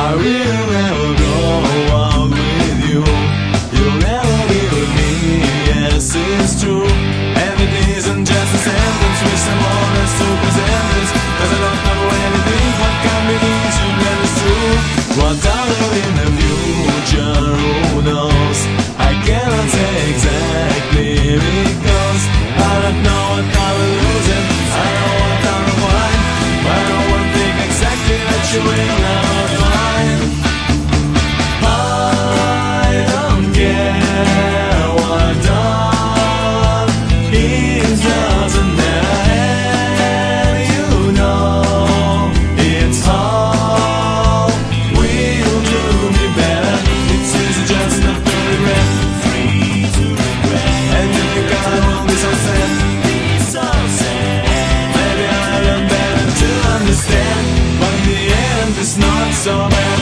I will never go out with you. You'll never be with me. Yes, it's true. Everything isn't just a sentence with some honest to present it. 'Cause I don't know anything what can be easy when it's true. What I'll do in the future, who knows? I cannot say exactly because I don't know what I will lose it. I know what I will find, but I won't think exactly that you will never find. I don't care what I've done. It doesn't matter, you know. It's all will do me better. It's easy just not to regret. Free to regret. And if you got it won't be so sad. So sad. Maybe I learn better to understand, but in the end it's not so bad.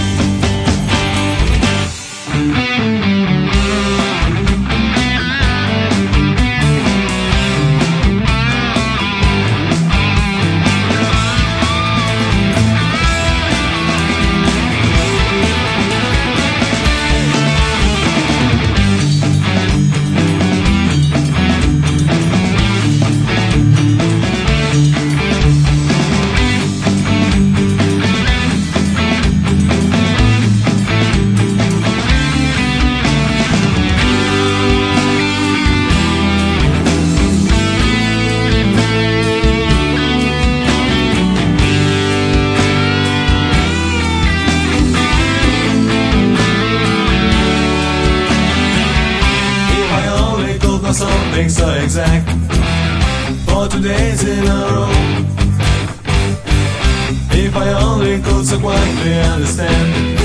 Something so exact for 2 days in a row. If I only could so quietly understand